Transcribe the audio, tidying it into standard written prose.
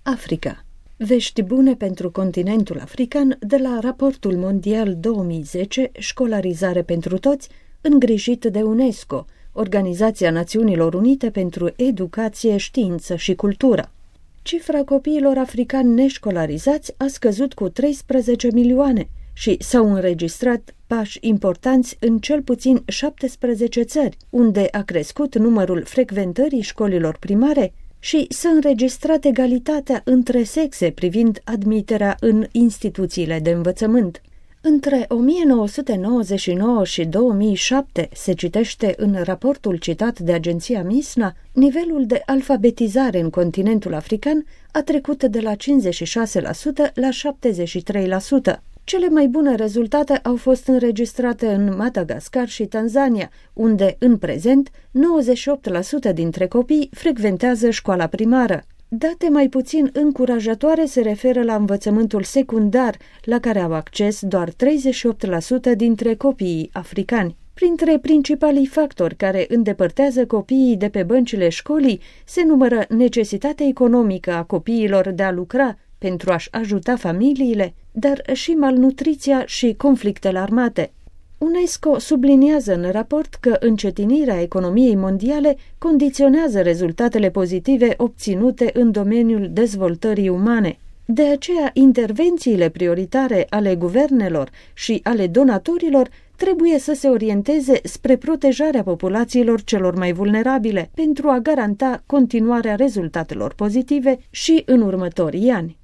Africa. Vești bune pentru continentul african de la Raportul Mondial 2010, Școlarizare pentru toți, îngrijit de UNESCO, Organizația Națiunilor Unite pentru Educație, Știință și Cultură. Cifra copiilor africani neșcolarizați a scăzut cu 13 milioane și s-au înregistrat pași importanți în cel puțin 17 țări, unde a crescut numărul frecventării școlilor primare și s-a înregistrat egalitatea între sexe privind admiterea în instituțiile de învățământ. Între 1999 și 2007, se citește în raportul citat de agenția MISNA, nivelul de alfabetizare în continentul african a trecut de la 56% la 73%. Cele mai bune rezultate au fost înregistrate în Madagascar și Tanzania, unde, în prezent, 98% dintre copii frecventează școala primară. Date mai puțin încurajatoare se referă la învățământul secundar, la care au acces doar 38% dintre copiii africani. Printre principalii factori care îndepărtează copiii de pe băncile școlii se numără necesitatea economică a copiilor de a lucra pentru a-și ajuta familiile, dar și malnutriția și conflictele armate. UNESCO subliniază în raport că încetinirea economiei mondiale condiționează rezultatele pozitive obținute în domeniul dezvoltării umane. De aceea, intervențiile prioritare ale guvernelor și ale donatorilor trebuie să se orienteze spre protejarea populațiilor celor mai vulnerabile pentru a garanta continuarea rezultatelor pozitive și în următorii ani.